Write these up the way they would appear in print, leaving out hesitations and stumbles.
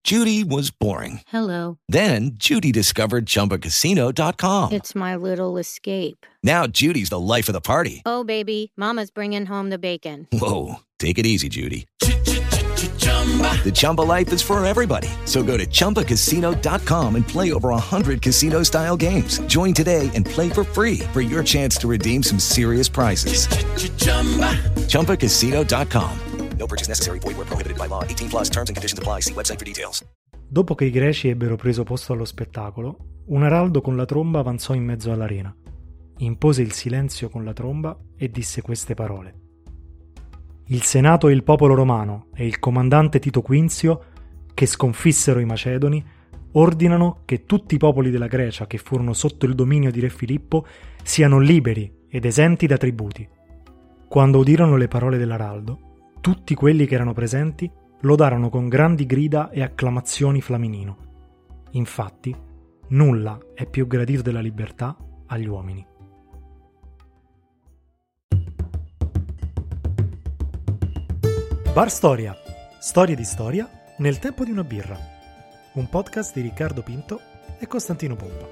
Judy was boring. Hello. Then Judy discovered ChumbaCasino.com. It's my little escape. Now Judy's the life of the party. Oh, baby, mama's bringing home the bacon. Whoa, take it easy, Judy. The Chumba life is for everybody. So go to ChumbaCasino.com and play over 100 casino-style games. Join today and play for free for your chance to redeem some serious prizes. ChumbaCasino.com. No purchase necessary. Void where prohibited by law. 18+ terms and conditions apply. See website for details. Dopo che i greci ebbero preso posto allo spettacolo, un araldo con la tromba avanzò in mezzo all'arena, impose il silenzio con la tromba e disse queste parole. Il Senato e il popolo romano e il comandante Tito Quinzio, che sconfissero i Macedoni, ordinano che tutti i popoli della Grecia che furono sotto il dominio di Re Filippo siano liberi ed esenti da tributi. Quando udirono le parole dell'araldo, tutti quelli che erano presenti lodarono con grandi grida e acclamazioni Flaminino. Infatti, nulla è più gradito della libertà agli uomini. Bar Storia. Storie di storia nel tempo di una birra. Un podcast di Riccardo Pinto e Costantino Pompa.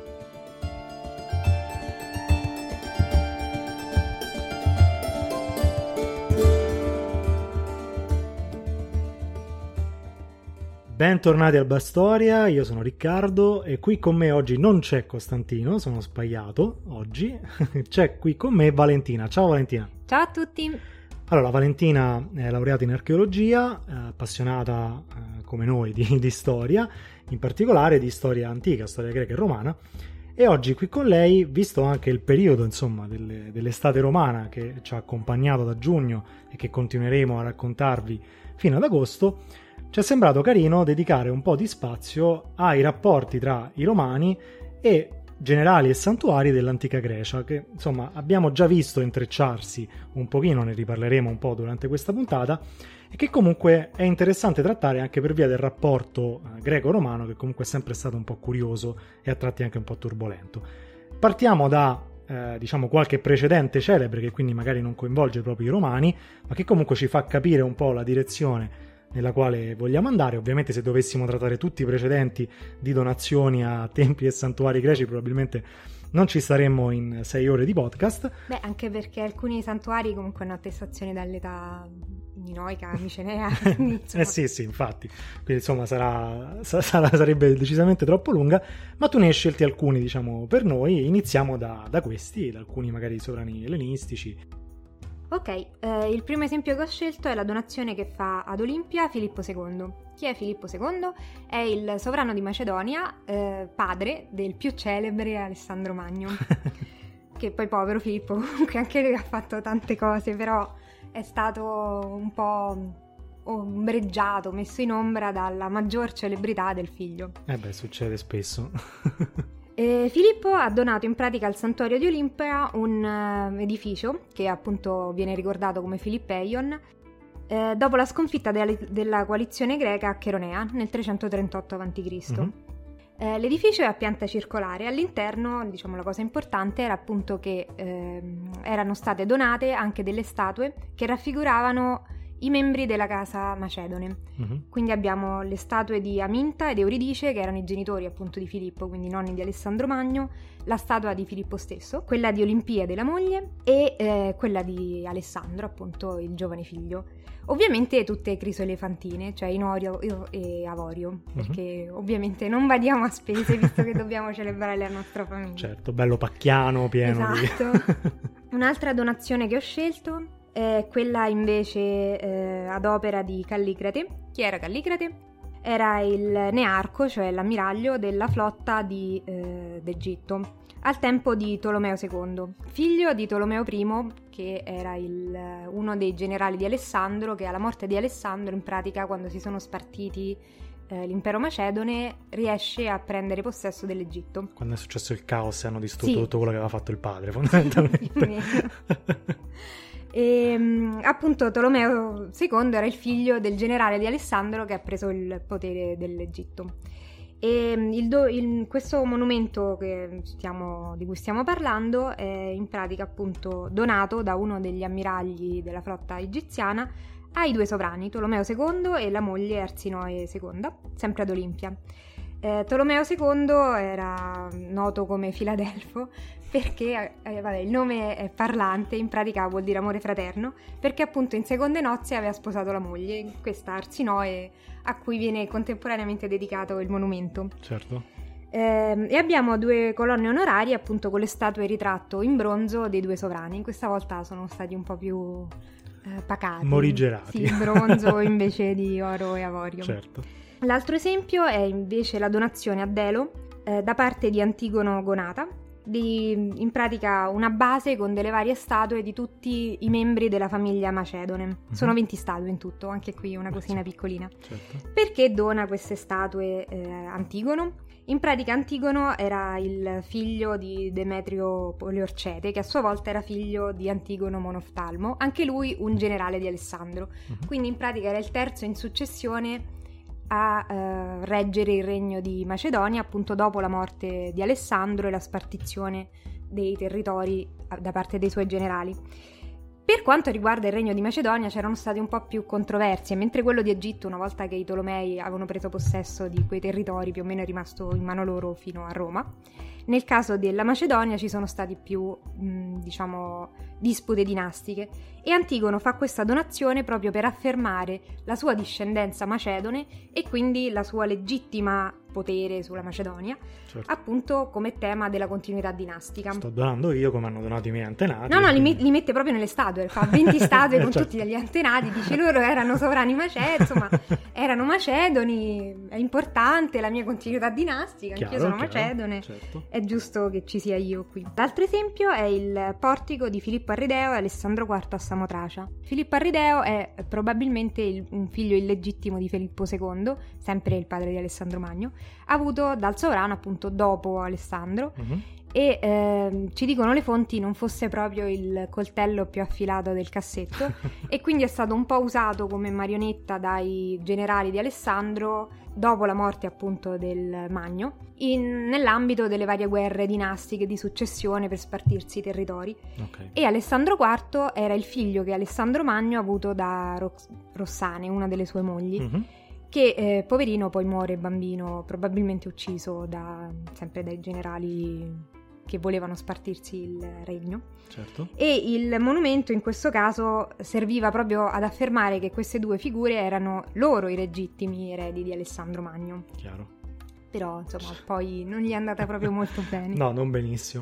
Bentornati al Bar Storia, io sono Riccardo e qui con me oggi non c'è Costantino, sono sbagliato oggi, c'è qui con me Valentina. Ciao Valentina. Ciao a tutti. Allora, Valentina è laureata in archeologia, appassionata come noi di storia, in particolare di storia antica, storia greca e romana, e oggi qui con lei, visto anche il periodo insomma dell'estate romana che ci ha accompagnato da giugno e che continueremo a raccontarvi fino ad agosto, ci è sembrato carino dedicare un po' di spazio ai rapporti tra i romani e generali e santuari dell'antica Grecia, che insomma abbiamo già visto intrecciarsi un pochino, ne riparleremo un po' durante questa puntata, e che comunque è interessante trattare anche per via del rapporto greco-romano, che comunque è sempre stato un po' curioso e a tratti anche un po' turbolento. Partiamo da diciamo qualche precedente celebre, che quindi magari non coinvolge proprio i romani, ma che comunque ci fa capire un po' la direzione nella quale vogliamo andare. Ovviamente se dovessimo trattare tutti i precedenti di donazioni a templi e santuari greci probabilmente non ci staremmo in 6 ore di podcast. Beh, anche perché alcuni santuari comunque hanno attestazioni dall'età minoica, micenea. Sì, infatti. Quindi insomma sarebbe decisamente troppo lunga, ma tu ne hai scelti alcuni diciamo per noi. Iniziamo da questi, da alcuni magari sovrani ellenistici. Ok, il primo esempio che ho scelto è la donazione che fa ad Olimpia Filippo II. Chi è Filippo II? È il sovrano di Macedonia, padre del più celebre Alessandro Magno. Che poi povero Filippo comunque anche lui ha fatto tante cose, però è stato un po' ombreggiato, messo in ombra dalla maggior celebrità del figlio. Succede spesso. Filippo ha donato in pratica al santuario di Olimpia un edificio che appunto viene ricordato come Filippeion dopo la sconfitta della coalizione greca a Cheronea nel 338 a.C. Mm-hmm. L'edificio è a pianta circolare. All'interno, diciamo, la cosa importante era appunto che erano state donate anche delle statue che raffiguravano i membri della casa macedone. Uh-huh. Quindi abbiamo le statue di Aminta ed Euridice, che erano i genitori appunto di Filippo, quindi nonni di Alessandro Magno, la statua di Filippo stesso, quella di Olimpiade, la moglie, e quella di Alessandro, appunto il giovane figlio. Ovviamente tutte crisoelefantine, cioè Inorio e Avorio, perché ovviamente non badiamo a spese visto che dobbiamo celebrare la nostra famiglia. Certo, bello pacchiano, pieno esatto. Un'altra donazione che ho scelto è quella invece ad opera di Callicrate. Chi era Callicrate? Era il nearco, cioè l'ammiraglio della flotta d'Egitto al tempo di Tolomeo II, figlio di Tolomeo I, che era uno dei generali di Alessandro, che alla morte di Alessandro, in pratica quando si sono spartiti l'impero macedone, riesce a prendere possesso dell'Egitto. Quando è successo il caos e hanno distrutto tutto quello che aveva fatto il padre, fondamentalmente. E appunto Tolomeo II era il figlio del generale di Alessandro che ha preso il potere dell'Egitto. E questo monumento di cui stiamo parlando è in pratica appunto donato da uno degli ammiragli della flotta egiziana ai due sovrani, Tolomeo II e la moglie Arsinoe II, sempre ad Olimpia. Tolomeo II era noto come Filadelfo perché il nome è parlante, in pratica vuol dire amore fraterno, perché appunto in seconde nozze aveva sposato la moglie, questa Arsinoe, a cui viene contemporaneamente dedicato il monumento. Certo. E abbiamo due colonne onorarie appunto con le statue e ritratto in bronzo dei due sovrani. Questa volta sono stati un po' più pacati, morigerati. sì, bronzo invece di oro e avorio. Certo. L'altro esempio è invece la donazione a Delo da parte di Antigono Gonata, in pratica una base con delle varie statue di tutti i membri della famiglia Macedone. Sono 20 statue in tutto, anche qui una cosina piccolina. Certo. Perché dona queste statue Antigono? In pratica Antigono era il figlio di Demetrio Poliorcete, che a sua volta era figlio di Antigono Monoftalmo, anche lui un generale di Alessandro. Quindi in pratica era il terzo in successione a reggere il regno di Macedonia, appunto dopo la morte di Alessandro e la spartizione dei territori da parte dei suoi generali. Per quanto riguarda il regno di Macedonia c'erano state un po' più controversie, mentre quello di Egitto, una volta che i Tolomei avevano preso possesso di quei territori, più o meno è rimasto in mano loro fino a Roma. Nel caso della Macedonia ci sono stati più, dispute dinastiche, e Antigono fa questa donazione proprio per affermare la sua discendenza macedone e quindi la sua legittima potere sulla Macedonia, certo. Appunto come tema della continuità dinastica. Sto donando io come hanno donato i miei antenati. No, li mette proprio nelle statue, fa 20 statue con certo. tutti gli antenati, dice loro erano sovrani macedoni, insomma, erano macedoni, è importante la mia continuità dinastica, anch'io sono macedone, certo. È giusto che ci sia io qui. L'altro esempio è il portico di Filippo Arrideo e Alessandro IV a Samotracia. Filippo Arrideo è probabilmente un figlio illegittimo di Filippo II, sempre il padre di Alessandro Magno, avuto dal sovrano appunto dopo Alessandro, e ci dicono le fonti non fosse proprio il coltello più affilato del cassetto e quindi è stato un po' usato come marionetta dai generali di Alessandro dopo la morte appunto del Magno nell'ambito delle varie guerre dinastiche di successione per spartirsi i territori. Okay. E Alessandro IV era il figlio che Alessandro Magno ha avuto da Rossane, una delle sue mogli, che poverino poi muore bambino, probabilmente ucciso sempre dai generali che volevano spartirsi il regno. Certo. E il monumento in questo caso serviva proprio ad affermare che queste due figure erano loro i legittimi eredi di Alessandro Magno. Chiaro. Però insomma poi non gli è andata proprio molto bene. No, non benissimo.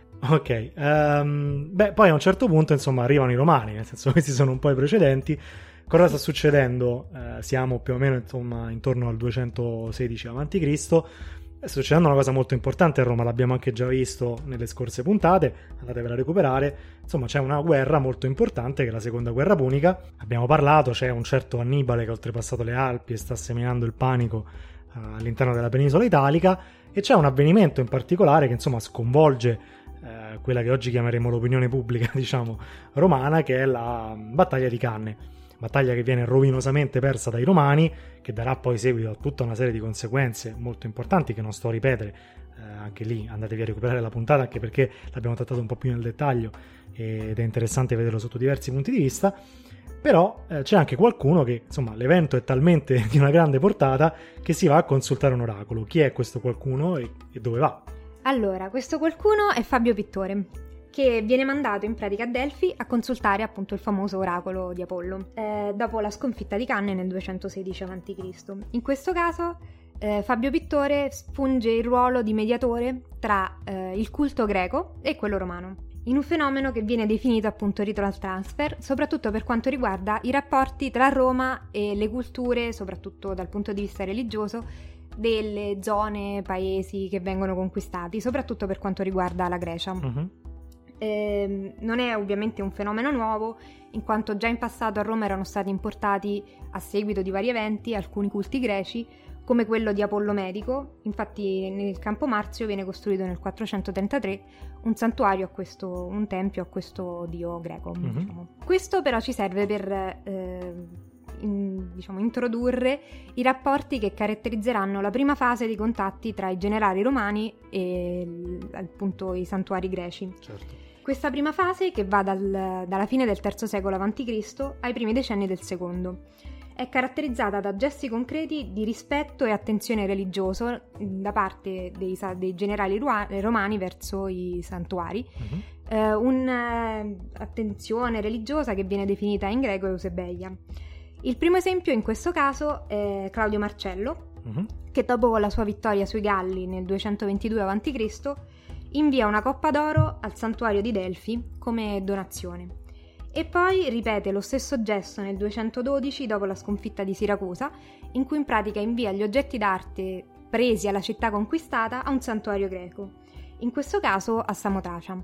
Ok, poi a un certo punto insomma arrivano i Romani, nel senso questi sono un po' i precedenti. Cosa sta succedendo? Siamo più o meno insomma intorno al 216 a.C. Sta succedendo una cosa molto importante a Roma, l'abbiamo anche già visto nelle scorse puntate, andatevela a recuperare. Insomma c'è una guerra molto importante che è la seconda guerra punica. Abbiamo parlato, c'è un certo Annibale che ha oltrepassato le Alpi e sta seminando il panico all'interno della penisola italica, e c'è un avvenimento in particolare che insomma sconvolge quella che oggi chiameremo l'opinione pubblica, diciamo, romana, che è la battaglia di Canne. Battaglia che viene rovinosamente persa dai Romani, che darà poi seguito a tutta una serie di conseguenze molto importanti che non sto a ripetere. Anche lì andatevi a recuperare la puntata, anche perché l'abbiamo trattato un po' più nel dettaglio ed è interessante vederlo sotto diversi punti di vista. Però c'è anche qualcuno che, insomma, l'evento è talmente di una grande portata che si va a consultare un oracolo. Chi è questo qualcuno e dove va? Allora, questo qualcuno è Fabio Pittore, che viene mandato in pratica a Delfi a consultare appunto il famoso oracolo di Apollo, dopo la sconfitta di Canne nel 216 a.C. In questo caso Fabio Pittore funge il ruolo di mediatore tra il culto greco e quello romano, in un fenomeno che viene definito appunto ritual transfer, soprattutto per quanto riguarda i rapporti tra Roma e le culture, soprattutto dal punto di vista religioso, delle zone, paesi che vengono conquistati, soprattutto per quanto riguarda la Grecia. Non è ovviamente un fenomeno nuovo, in quanto già in passato a Roma erano stati importati, a seguito di vari eventi, alcuni culti greci, come quello di Apollo Medico. Infatti nel Campo Marzio viene costruito nel 433 un santuario un tempio a questo dio greco. Diciamo. Questo però ci serve per introdurre i rapporti che caratterizzeranno la prima fase dei contatti tra i generali romani e appunto i santuari greci. Certo. Questa prima fase, che va dalla fine del III secolo a.C. ai primi decenni del secondo, è caratterizzata da gesti concreti di rispetto e attenzione religioso da parte dei generali romani verso i santuari, un'attenzione religiosa che viene definita in greco eusebeia. Il primo esempio in questo caso è Claudio Marcello, che dopo la sua vittoria sui Galli nel 222 a.C. invia una coppa d'oro al santuario di Delfi come donazione. E poi ripete lo stesso gesto nel 212 dopo la sconfitta di Siracusa, in cui in pratica invia gli oggetti d'arte presi alla città conquistata a un santuario greco, in questo caso a Samotracia.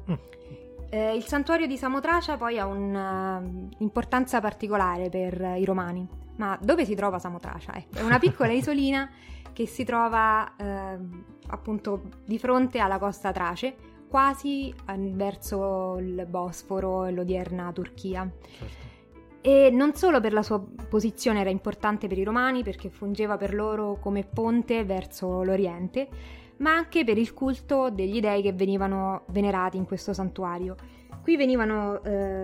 Il santuario di Samotracia poi ha un'importanza particolare per i romani. Ma dove si trova Samotracia? È una piccola isolina che si trova appunto di fronte alla costa Trace, quasi verso il Bosforo e l'odierna Turchia. Certo. E non solo per la sua posizione era importante per i romani, perché fungeva per loro come ponte verso l'Oriente, ma anche per il culto degli dei che venivano venerati in questo santuario. Qui venivano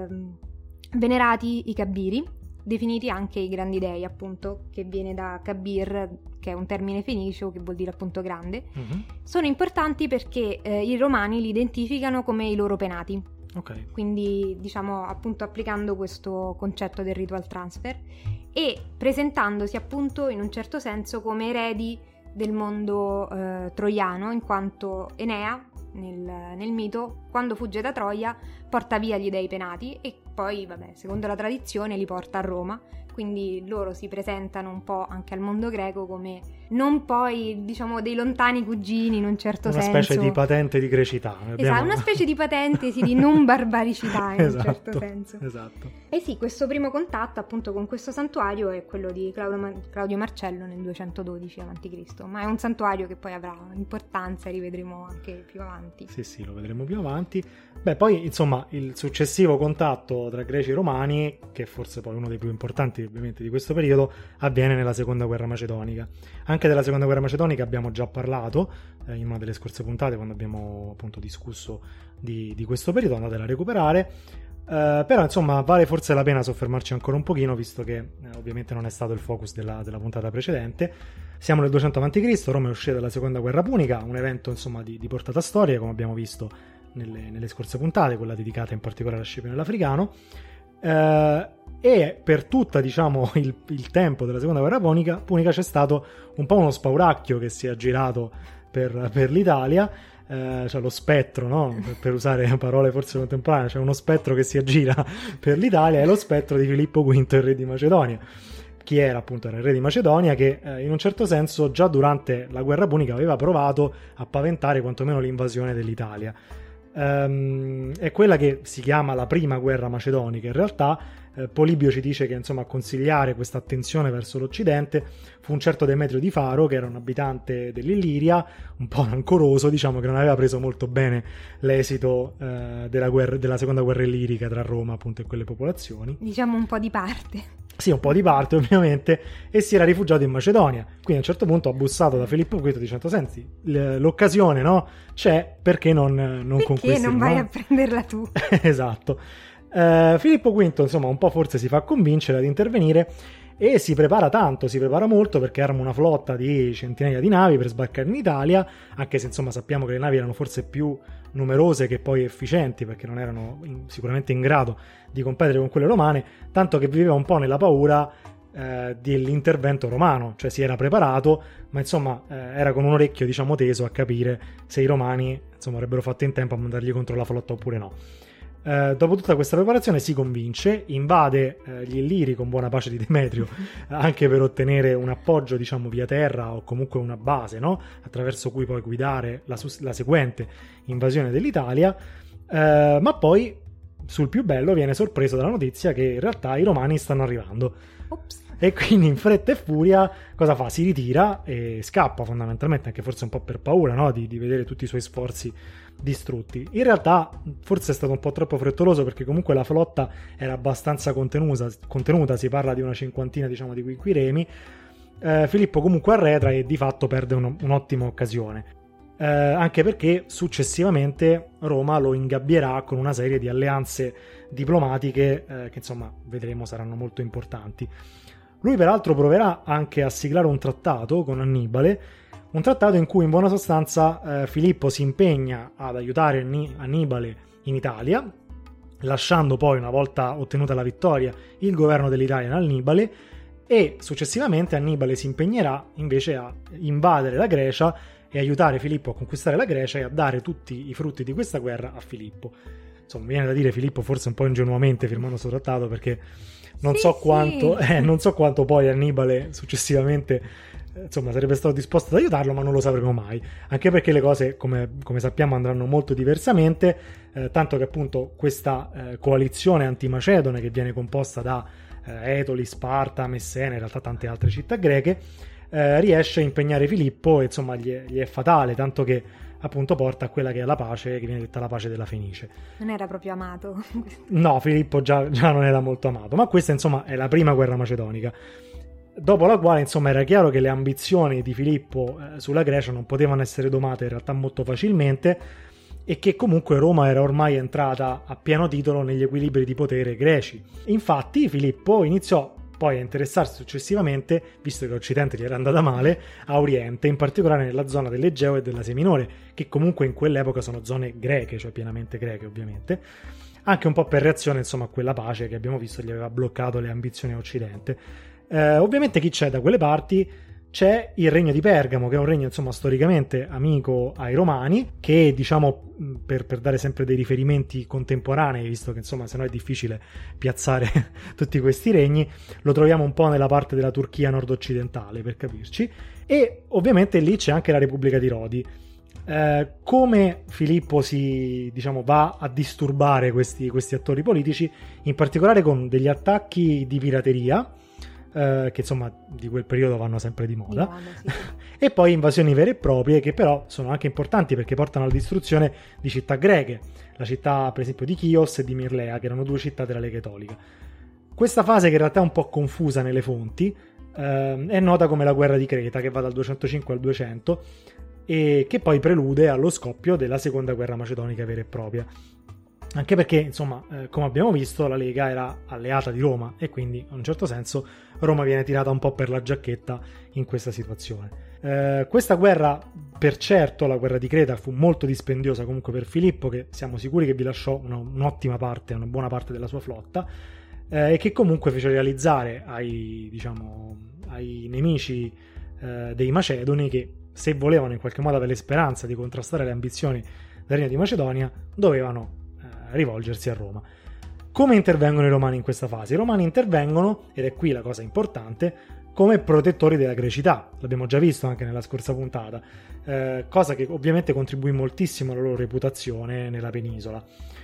venerati i Cabiri, definiti anche i grandi dei, appunto, che viene da Kabir, che è un termine fenicio che vuol dire appunto grande. Sono importanti perché i romani li identificano come i loro penati. Ok. Quindi, diciamo, appunto applicando questo concetto del ritual transfer e presentandosi appunto in un certo senso come eredi del mondo troiano, in quanto Enea nel mito, quando fugge da Troia, porta via gli dei penati e poi, vabbè, secondo la tradizione li porta a Roma. Quindi loro si presentano un po' anche al mondo greco come non poi, diciamo, dei lontani cugini in un certo senso. Una specie di patente di grecità. Esatto, una specie di patente di non barbaricità in un certo senso. Esatto. E sì, questo primo contatto appunto con questo santuario è quello di Claudio Marcello nel 212 a.C., ma è un santuario che poi avrà importanza e rivedremo anche più avanti. Sì, lo vedremo più avanti. Beh, poi insomma il successivo contatto tra greci e romani, che è forse poi uno dei più importanti ovviamente di questo periodo, avviene nella seconda guerra macedonica. Anche della seconda guerra macedonica abbiamo già parlato in una delle scorse puntate, quando abbiamo appunto discusso di questo periodo, andatela a recuperare. Però insomma vale forse la pena soffermarci ancora un pochino, visto che ovviamente non è stato il focus della puntata precedente. Siamo nel 200 a.C., Roma è uscita dalla seconda guerra punica, un evento insomma di portata storica, come abbiamo visto nelle scorse puntate, quella dedicata in particolare al scipione africano, e per tutta, diciamo, il tempo della seconda guerra punica c'è stato un po' uno spauracchio che si è aggirato per l'Italia, cioè lo spettro, no? Per usare parole forse contemporanee, c'è uno spettro che si aggira per l'Italia, è lo spettro di Filippo V, il re di Macedonia. Chi era appunto il re di Macedonia, che in un certo senso già durante la guerra punica aveva provato a paventare quantomeno l'invasione dell'Italia. È quella che si chiama la prima guerra macedonica. In realtà Polibio ci dice che insomma a consigliare questa attenzione verso l'Occidente fu un certo Demetrio di Faro, che era un abitante dell'Illiria, un po' rancoroso, diciamo, che non aveva preso molto bene l'esito della seconda guerra illirica tra Roma appunto e quelle popolazioni. Diciamo un po' di parte. Sì, un po' di parte ovviamente, e si era rifugiato in Macedonia. Quindi a un certo punto ha bussato da Filippo V dicendo: senti, l'occasione, no, c'è, perché non conquisti? Perché non vai a prenderla tu? Esatto. Filippo V insomma un po' forse si fa convincere ad intervenire e si prepara molto, perché arma una flotta di centinaia di navi per sbarcare in Italia, anche se insomma sappiamo che le navi erano forse più numerose che poi efficienti, perché non erano sicuramente in grado di competere con quelle romane, tanto che viveva un po' nella paura dell'intervento romano, cioè si era preparato, ma insomma era con un orecchio, diciamo, teso a capire se i romani insomma avrebbero fatto in tempo a mandargli contro la flotta oppure no. Dopo tutta questa preparazione si convince, invade gli Illiri con buona pace di Demetrio, anche per ottenere un appoggio, diciamo, via terra, o comunque una base, no? Attraverso cui poi guidare la seguente invasione dell'Italia, ma poi sul più bello viene sorpreso dalla notizia che in realtà i romani stanno arrivando. Ops. E quindi in fretta e furia cosa fa? Si ritira e scappa, fondamentalmente, anche forse un po' per paura, no? di vedere tutti i suoi sforzi distrutti. In realtà forse è stato un po' troppo frettoloso, perché comunque la flotta era abbastanza contenuta, si parla di una cinquantina, diciamo, di quinquiremi. Filippo comunque arretra e di fatto perde un'ottima occasione. anche perché successivamente Roma lo ingabbierà con una serie di alleanze diplomatiche che insomma vedremo saranno molto importanti. Lui peraltro proverà anche a siglare un trattato con Annibale, un trattato in cui in buona sostanza Filippo si impegna ad aiutare Annibale in Italia, lasciando poi, una volta ottenuta la vittoria, il governo dell'Italia in Annibale, e successivamente Annibale si impegnerà invece a invadere la Grecia e aiutare Filippo a conquistare la Grecia e a dare tutti i frutti di questa guerra a Filippo. Insomma, viene da dire Filippo forse un po' ingenuamente firmando questo trattato, perché non so quanto poi Annibale successivamente insomma sarebbe stato disposto ad aiutarlo, ma non lo sapremo mai, anche perché le cose come sappiamo andranno molto diversamente, tanto che appunto questa coalizione antimacedone, che viene composta da Etoli, Sparta, Messene, in realtà tante altre città greche, riesce a impegnare Filippo e insomma gli è fatale, tanto che appunto porta a quella che è la pace, che viene detta la pace della Fenice. Non era proprio amato. No, Filippo già non era molto amato, ma questa insomma è la prima guerra macedonica, dopo la quale insomma era chiaro che le ambizioni di Filippo sulla Grecia non potevano essere domate in realtà molto facilmente, e che comunque Roma era ormai entrata a pieno titolo negli equilibri di potere greci. Infatti Filippo iniziò poi a interessarsi successivamente, visto che l'Occidente gli era andata male, a Oriente, in particolare nella zona dell'Egeo e dell'Asia Minore, che comunque in quell'epoca sono zone greche, cioè pienamente greche ovviamente, anche un po' per reazione insomma a quella pace che abbiamo visto gli aveva bloccato le ambizioni a Occidente. Ovviamente chi c'è da quelle parti? C'è il regno di Pergamo, che è un regno insomma storicamente amico ai Romani, che diciamo, per dare sempre dei riferimenti contemporanei, visto che insomma sennò è difficile piazzare tutti questi regni, lo troviamo un po' nella parte della Turchia nord-occidentale, per capirci, e ovviamente lì c'è anche la Repubblica di Rodi. Come Filippo va a disturbare questi attori politici, in particolare con degli attacchi di pirateria, che insomma di quel periodo vanno sempre di moda, sì. E poi invasioni vere e proprie, che però sono anche importanti perché portano alla distruzione di città greche, la città per esempio di Chios e di Mirlea, che erano due città della Lega Etolica. Questa fase, che in realtà è un po' confusa nelle fonti, è nota come la guerra di Creta, che va dal 205 al 200 e che poi prelude allo scoppio della seconda guerra macedonica vera e propria. Anche perché, insomma, come abbiamo visto, la Lega era alleata di Roma e quindi, in un certo senso, Roma viene tirata un po' per la giacchetta in questa situazione. Questa guerra, per certo, la guerra di Creta, fu molto dispendiosa comunque per Filippo, che siamo sicuri che vi lasciò un'ottima parte, una buona parte della sua flotta, e che comunque fece realizzare ai nemici dei Macedoni che, se volevano in qualche modo avere speranza di contrastare le ambizioni del Regno di Macedonia, dovevano rivolgersi a Roma. Come intervengono i romani in questa fase? I romani intervengono, ed è qui la cosa importante, come protettori della grecità. L'abbiamo già visto anche nella scorsa puntata, cosa che ovviamente contribuì moltissimo alla loro reputazione nella penisola.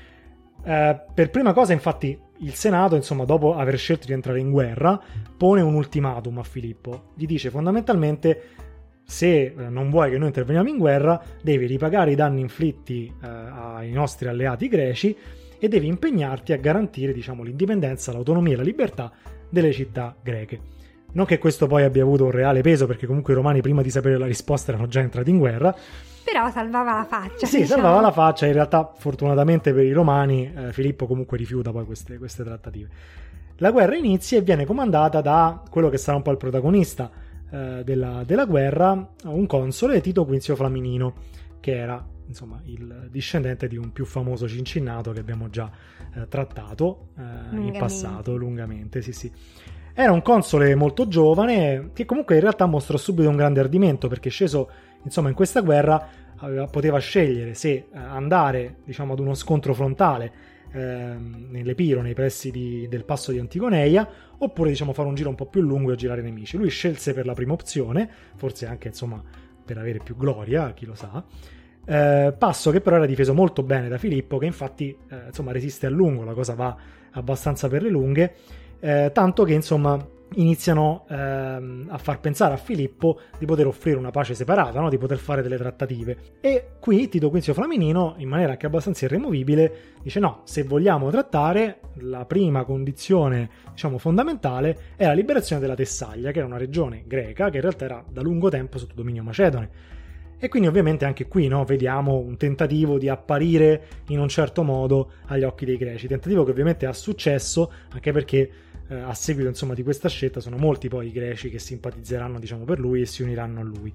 Per prima cosa, infatti, il Senato, insomma, dopo aver scelto di entrare in guerra, pone un ultimatum a Filippo. Gli dice fondamentalmente: se non vuoi che noi interveniamo in guerra, devi ripagare i danni inflitti ai nostri alleati greci e devi impegnarti a garantire, l'indipendenza, l'autonomia e la libertà delle città greche. Non che questo poi abbia avuto un reale peso, perché comunque i romani, prima di sapere la risposta, erano già entrati in guerra. Però salvava la faccia. Sì, salvava la faccia. In realtà, fortunatamente per i romani, Filippo comunque rifiuta poi queste trattative. La guerra inizia e viene comandata da quello che sarà un po' il protagonista della guerra, un console, Tito Quinzio Flaminino, che era insomma il discendente di un più famoso Cincinnato che abbiamo già trattato in passato lungamente. Sì. Era un console molto giovane che comunque in realtà mostrò subito un grande ardimento, perché sceso insomma in questa guerra poteva scegliere se andare ad uno scontro frontale nell'Epiro, nei pressi del passo di Antigoneia, oppure fare un giro un po' più lungo e girare i nemici. Lui scelse per la prima opzione, forse anche per avere più gloria, chi lo sa, passo che però era difeso molto bene da Filippo, che infatti resiste a lungo, la cosa va abbastanza per le lunghe, tanto che iniziano a far pensare a Filippo di poter offrire una pace separata, no? Di poter fare delle trattative. E qui Tito Quinzio Flaminino, in maniera anche abbastanza irremovibile, dice: no, se vogliamo trattare, la prima condizione fondamentale è la liberazione della Tessaglia, che era una regione greca che in realtà era da lungo tempo sotto dominio macedone. E quindi ovviamente anche qui, no, vediamo un tentativo di apparire in un certo modo agli occhi dei greci, tentativo che ovviamente ha successo, anche perché a seguito insomma di questa scelta sono molti poi i greci che simpatizzeranno, diciamo, per lui e si uniranno a lui.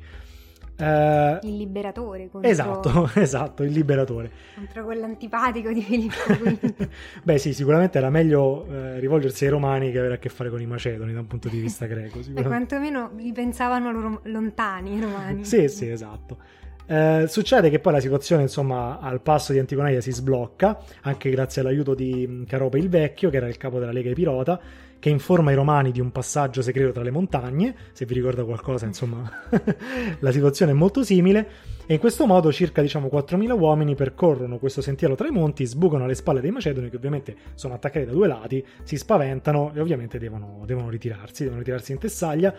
Il liberatore contro... esatto, il liberatore contro quell'antipatico di Filippo V. Beh sì, sicuramente era meglio rivolgersi ai romani che avere a che fare con i macedoni da un punto di vista greco. Quantomeno li pensavano loro lontani i romani. Sì, esatto. Succede che poi la situazione, insomma, al passo di Antigoneia si sblocca, anche grazie all'aiuto di Carope il Vecchio, che era il capo della Lega Epirota, che informa i romani di un passaggio segreto tra le montagne. Se vi ricorda qualcosa, insomma, la situazione è molto simile, e in questo modo circa, diciamo, 4.000 uomini percorrono questo sentiero tra i monti, sbucano alle spalle dei macedoni, che ovviamente sono attaccati da due lati, si spaventano e ovviamente devono ritirarsi in Tessaglia.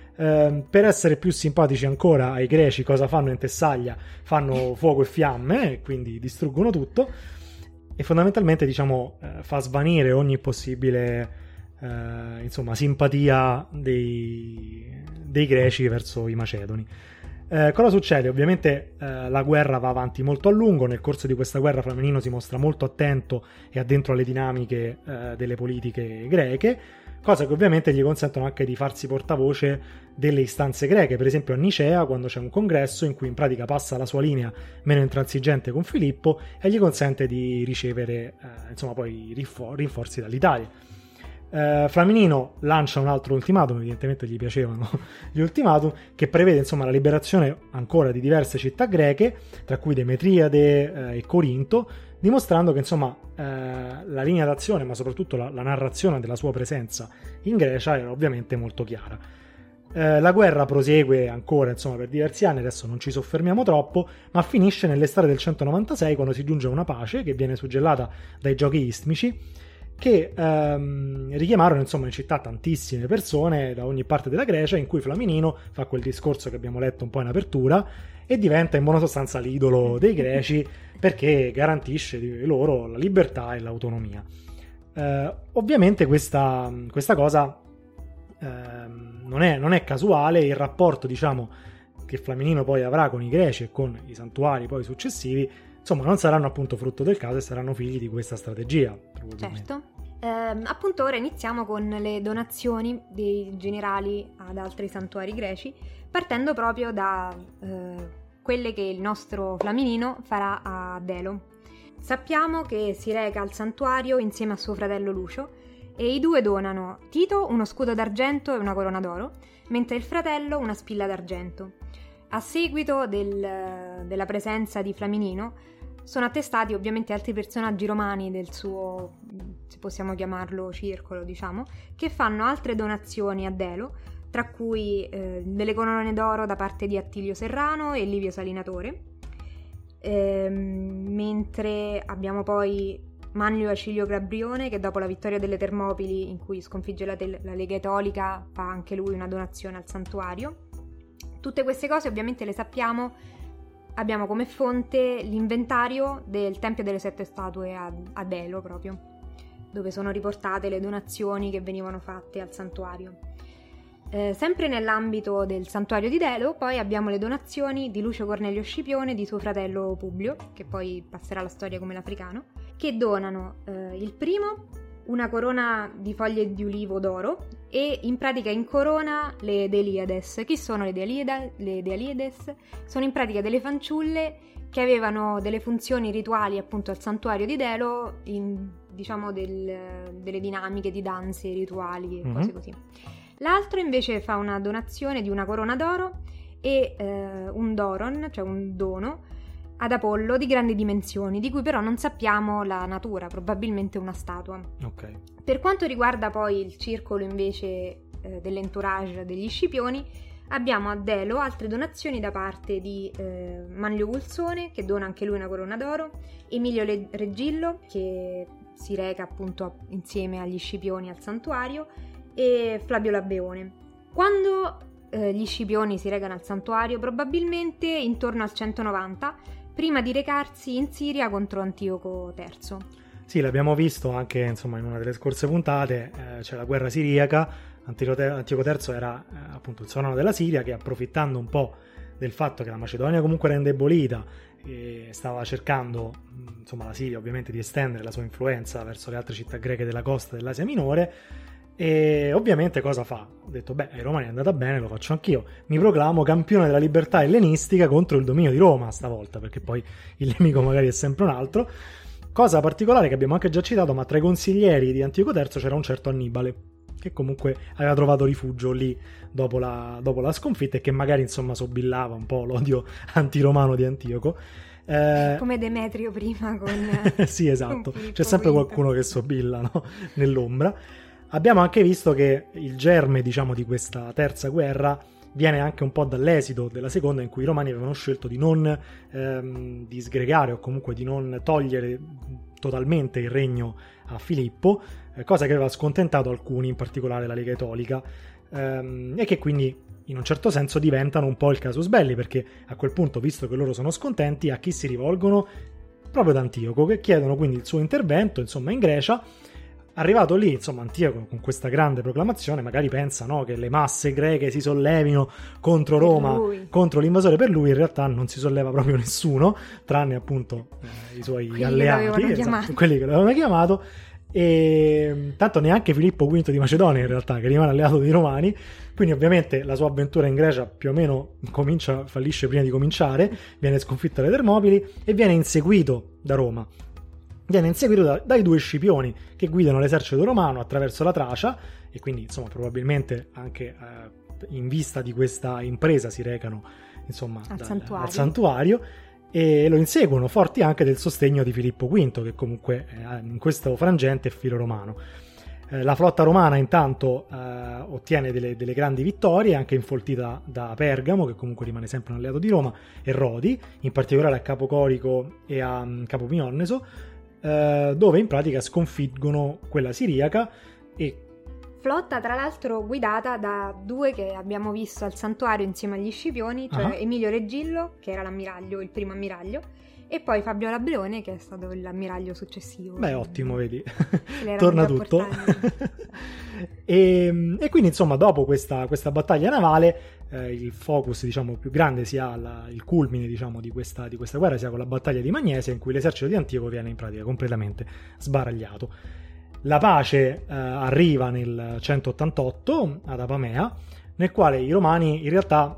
Per essere più simpatici ancora ai greci, cosa fanno in Tessaglia? Fanno fuoco e fiamme, e quindi distruggono tutto, e fondamentalmente, diciamo, fa svanire ogni possibile insomma simpatia dei greci verso i macedoni. Cosa succede? Ovviamente la guerra va avanti molto a lungo. Nel corso di questa guerra Flamininio si mostra molto attento e addentro alle dinamiche delle politiche greche, cosa che ovviamente gli consentono anche di farsi portavoce delle istanze greche. Per esempio a Nicea, quando c'è un congresso in cui in pratica passa la sua linea meno intransigente con Filippo e gli consente di ricevere insomma poi rinforzi dall'Italia. Flaminino lancia un altro ultimatum, evidentemente gli piacevano gli ultimatum, che prevede insomma la liberazione ancora di diverse città greche, tra cui Demetriade e Corinto, dimostrando che insomma la linea d'azione, ma soprattutto la narrazione della sua presenza in Grecia era ovviamente molto chiara. La guerra prosegue ancora, insomma, per diversi anni, adesso non ci soffermiamo troppo, ma finisce nell'estate del 196, quando si giunge a una pace che viene suggellata dai giochi istmici, che richiamarono insomma in città tantissime persone da ogni parte della Grecia, in cui Flaminino fa quel discorso che abbiamo letto un po' in apertura e diventa in buona sostanza l'idolo dei greci, perché garantisce loro la libertà e l'autonomia. Ovviamente questa cosa non è casuale. Il rapporto, diciamo, che Flaminino poi avrà con i greci e con i santuari poi successivi, insomma, non saranno appunto frutto del caso e saranno figli di questa strategia. Certo. Appunto ora iniziamo con le donazioni dei generali ad altri santuari greci, partendo proprio da quelle che il nostro Flaminino farà a Delo. Sappiamo che si reca al santuario insieme a suo fratello Lucio, e i due donano Tito uno scudo d'argento e una corona d'oro, mentre il fratello una spilla d'argento. A seguito della presenza di Flaminino sono attestati ovviamente altri personaggi romani del suo, se possiamo chiamarlo, circolo, diciamo, che fanno altre donazioni a Delo, tra cui delle corone d'oro da parte di Attilio Serrano e Livio Salinatore, mentre abbiamo poi Manlio Acilio Grabrione, che dopo la vittoria delle Termopili, in cui sconfigge la Lega Etolica, fa anche lui una donazione al santuario. Tutte queste cose ovviamente le sappiamo. Abbiamo come fonte l'inventario del Tempio delle Sette Statue a Delo, proprio, dove sono riportate le donazioni che venivano fatte al santuario. Sempre nell'ambito del santuario di Delo, poi abbiamo le donazioni di Lucio Cornelio Scipione e di suo fratello Publio, che poi passerà alla storia come l'Africano, che donano il primo una corona di foglie di ulivo d'oro e in pratica incorona le Deliades. Chi sono le Deliades? Sono in pratica delle fanciulle che avevano delle funzioni rituali appunto al santuario di Delo, diciamo delle dinamiche di danze rituali e cose così. L'altro invece fa una donazione di una corona d'oro e un doron, cioè un dono, ad Apollo di grandi dimensioni, di cui però non sappiamo la natura, probabilmente una statua. Okay. Per quanto riguarda poi il circolo invece dell'entourage degli Scipioni, abbiamo a Delo altre donazioni da parte di Manlio Vulsone, che dona anche lui una corona d'oro, Emilio Regillo, che si reca appunto insieme agli Scipioni al santuario, e Flavio Labbeone. Quando gli Scipioni si recano al santuario, probabilmente intorno al 190, prima di recarsi in Siria contro Antioco III. Sì, l'abbiamo visto anche insomma in una delle scorse puntate, c'è la guerra siriaca. Antioco III era appunto il sovrano della Siria, che approfittando un po' del fatto che la Macedonia comunque era indebolita e stava cercando, insomma, la Siria ovviamente di estendere la sua influenza verso le altre città greche della costa dell'Asia Minore. E ovviamente cosa fa? Ha detto, beh, ai Romani è andata bene, lo faccio anch'io, mi proclamo campione della libertà ellenistica contro il dominio di Roma stavolta, perché poi il nemico magari è sempre un altro. Cosa particolare che abbiamo anche già citato, ma tra i consiglieri di Antioco III c'era un certo Annibale, che comunque aveva trovato rifugio lì dopo la sconfitta, e che magari insomma sobillava un po' l'odio antiromano di Antioco. Come Demetrio prima con sì, esatto, con c'è sempre qualcuno che sobilla, no? Nell'ombra. Abbiamo anche visto che il germe, diciamo, di questa terza guerra viene anche un po' dall'esito della seconda, in cui i romani avevano scelto di non disgregare o comunque di non togliere totalmente il regno a Filippo, cosa che aveva scontentato alcuni, in particolare la Lega Etolica, e che quindi in un certo senso diventano un po' il casus belli, perché a quel punto, visto che loro sono scontenti, a chi si rivolgono? Proprio ad Antioco, che chiedono quindi il suo intervento, insomma, in Grecia. Arrivato lì, insomma, Antioco con questa grande proclamazione magari pensa, no, che le masse greche si sollevino contro Roma, contro l'invasore. Per lui in realtà non si solleva proprio nessuno, tranne appunto i suoi quelli alleati, esatto, quelli che lo avevano chiamato, e tanto neanche Filippo V di Macedonia in realtà, che rimane alleato dei Romani. Quindi ovviamente la sua avventura in Grecia più o meno fallisce prima di cominciare, viene sconfitto alle Termopili e viene inseguito da Roma. Viene inseguito dai 2 Scipioni che guidano l'esercito romano attraverso la Tracia, e quindi insomma probabilmente anche in vista di questa impresa si recano, insomma, al santuario, e lo inseguono, forti anche del sostegno di Filippo V, che comunque in questo frangente è filo romano. La flotta romana intanto ottiene delle grandi vittorie, anche infoltita da Pergamo, che comunque rimane sempre un alleato di Roma, e Rodi, in particolare a Capo Corico e a Capo Mionneso, dove in pratica sconfiggono quella siriaca. E flotta tra l'altro guidata da 2 che abbiamo visto al santuario insieme agli Scipioni, cioè Emilio Regillo, che era l'ammiraglio, il primo ammiraglio, e poi Fabio Lableone, che è stato l'ammiraglio successivo. Beh, ottimo, vedi, torna tutto. e quindi insomma dopo questa battaglia navale, il focus, diciamo, più grande il culmine, diciamo, di questa guerra sia con la battaglia di Magnesia, in cui l'esercito di Antioco viene in pratica completamente sbaragliato. La pace arriva nel 188 ad Apamea, nel quale i romani in realtà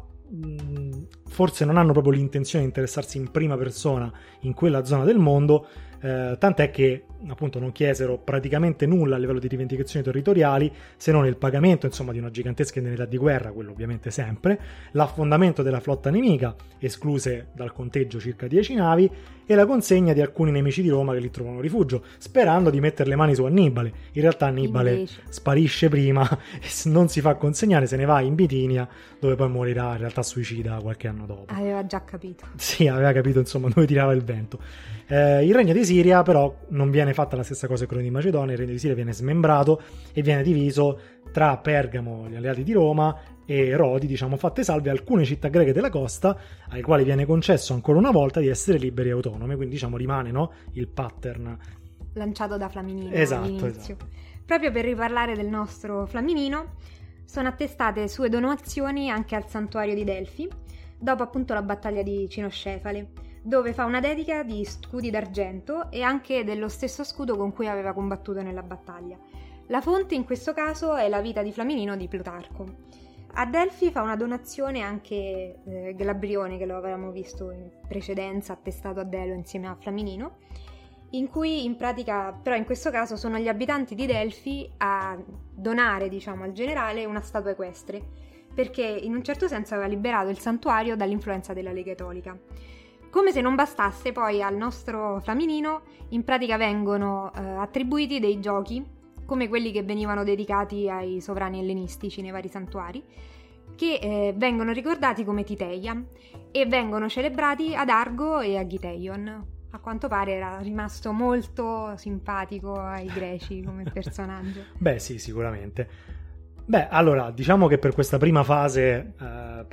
forse non hanno proprio l'intenzione di interessarsi in prima persona in quella zona del mondo, tant'è che appunto non chiesero praticamente nulla a livello di rivendicazioni territoriali, se non il pagamento, insomma, di una gigantesca indennità di guerra, quello ovviamente sempre, l'affondamento della flotta nemica, escluse dal conteggio circa 10 navi, e la consegna di alcuni nemici di Roma che lì trovano rifugio, sperando di mettere le mani su Annibale. In realtà Annibale sparisce prima e non si fa consegnare, se ne va in Bitinia, dove poi morirà in realtà suicida qualche anno dopo. Aveva già capito. Sì, aveva capito, insomma, dove tirava il vento. Il regno di Siria però non viene fatta la stessa cosa che quello di Macedonia. Il regno di Siria viene smembrato e viene diviso tra Pergamo, gli alleati di Roma, e Rodi, diciamo, fatte salve alcune città greche della costa, alle quali viene concesso ancora una volta di essere libere e autonome. Quindi, diciamo, rimane, no, il pattern lanciato da Flaminino all'inizio. Esatto. Proprio per riparlare del nostro Flaminino, sono attestate sue donazioni anche al santuario di Delfi, dopo appunto la battaglia di Cinoscefale, dove fa una dedica di scudi d'argento e anche dello stesso scudo con cui aveva combattuto nella battaglia. La fonte in questo caso è la vita di Flaminino di Plutarco. A Delfi fa una donazione anche Glabrione, che lo avevamo visto in precedenza, attestato a Delo insieme a Flaminino, in cui in pratica, però in questo caso sono gli abitanti di Delfi a donare, diciamo, al generale una statua equestre, perché in un certo senso aveva liberato il santuario dall'influenza della Lega Etolica. Come se non bastasse, poi al nostro Flaminino in pratica vengono attribuiti dei giochi, come quelli che venivano dedicati ai sovrani ellenistici nei vari santuari, che vengono ricordati come Titeia e vengono celebrati ad Argo e a Giteion. A quanto pare era rimasto molto simpatico ai greci come personaggio. Beh, sì, sicuramente. Beh, allora, diciamo che per questa prima fase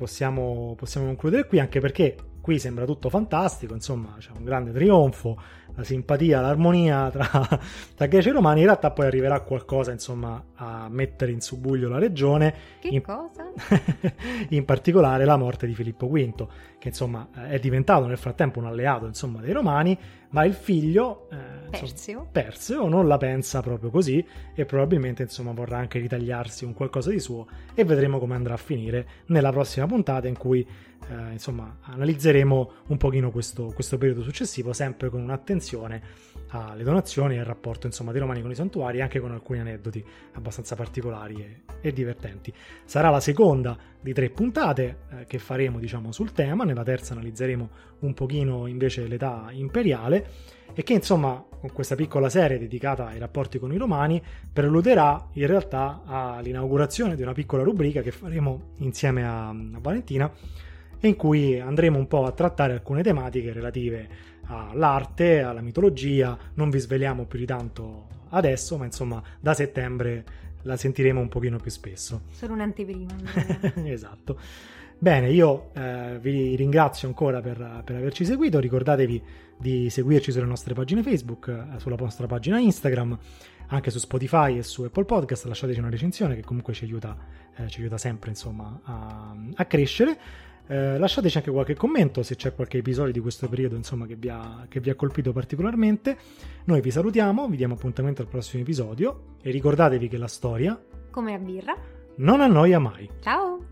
possiamo concludere qui, anche perché qui sembra tutto fantastico, insomma, c'è un grande trionfo, simpatia, l'armonia tra greci e romani, in realtà poi arriverà qualcosa, insomma, a mettere in subbuglio la regione. Cosa? In particolare la morte di Filippo V, che insomma è diventato nel frattempo un alleato, insomma, dei romani, ma il figlio Perseo non la pensa proprio così e probabilmente, insomma, vorrà anche ritagliarsi un qualcosa di suo, e vedremo come andrà a finire nella prossima puntata, in cui insomma analizzeremo un pochino questo periodo successivo, sempre con un'attenzione alle donazioni e al rapporto, insomma, dei romani con i santuari, anche con alcuni aneddoti abbastanza particolari e divertenti. Sarà la seconda di 3 puntate che faremo, diciamo, sul tema. Nella terza analizzeremo un pochino invece l'età imperiale, e che, insomma, con questa piccola serie dedicata ai rapporti con i romani preluderà in realtà all'inaugurazione di una piccola rubrica che faremo insieme a Valentina, e in cui andremo un po' a trattare alcune tematiche relative all'arte, alla mitologia. Non vi sveliamo più di tanto adesso, ma insomma da settembre la sentiremo un pochino più spesso. Solo un'anteprima. Esatto. Bene, io vi ringrazio ancora per averci seguito. Ricordatevi di seguirci sulle nostre pagine Facebook, sulla nostra pagina Instagram, anche su Spotify e su Apple Podcast. Lasciateci una recensione che comunque ci aiuta sempre, insomma, a crescere. Lasciateci anche qualche commento se c'è qualche episodio di questo periodo, insomma, che vi ha colpito particolarmente. Noi vi salutiamo, vi diamo appuntamento al prossimo episodio e ricordatevi che la storia, come a birra, non annoia mai. Ciao!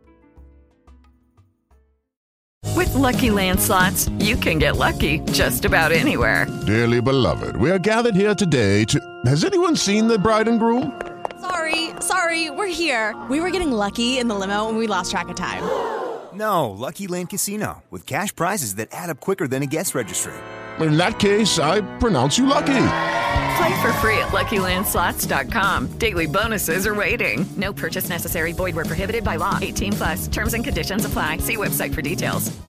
With Lucky Land Slots, you can get lucky just about anywhere. Dearly beloved, we are gathered here today to... Has anyone seen the bride and groom? Sorry, we're here. We were getting lucky in the limo and we lost track of time. No, Lucky Land Casino, with cash prizes that add up quicker than a guest registry. In that case, I pronounce you lucky. Play for free at LuckyLandSlots.com. Daily bonuses are waiting. No purchase necessary. Void where prohibited by law. 18+. Terms and conditions apply. See website for details.